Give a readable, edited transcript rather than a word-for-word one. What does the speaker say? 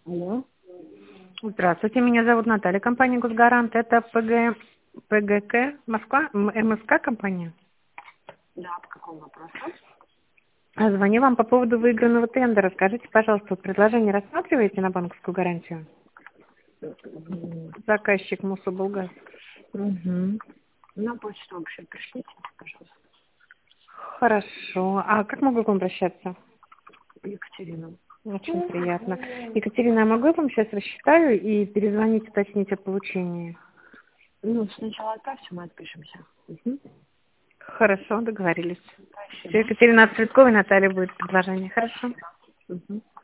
Алло. Здравствуйте, меня зовут Наталья, компания «Госгарант». Это ПГК Москва, МСК компания. Да, по какому вопросу? Звоню вам по поводу выигранного тендера. Скажите, пожалуйста, вот предложение рассматриваете на банковскую гарантию? Заказчик Мособлгаз. Угу. На почту вообще пришлите, пожалуйста. Хорошо. А как могу к вам обращаться? Екатерина. Очень приятно. Екатерина, а могу я вам сейчас рассчитаю и перезвонить, уточнить о получении? Ну, сначала отправьте, мы отпишемся. Угу. Хорошо, договорились. Все, Спасибо. Екатерина, от Цветковой Наталья будет предложение. Хорошо. Угу.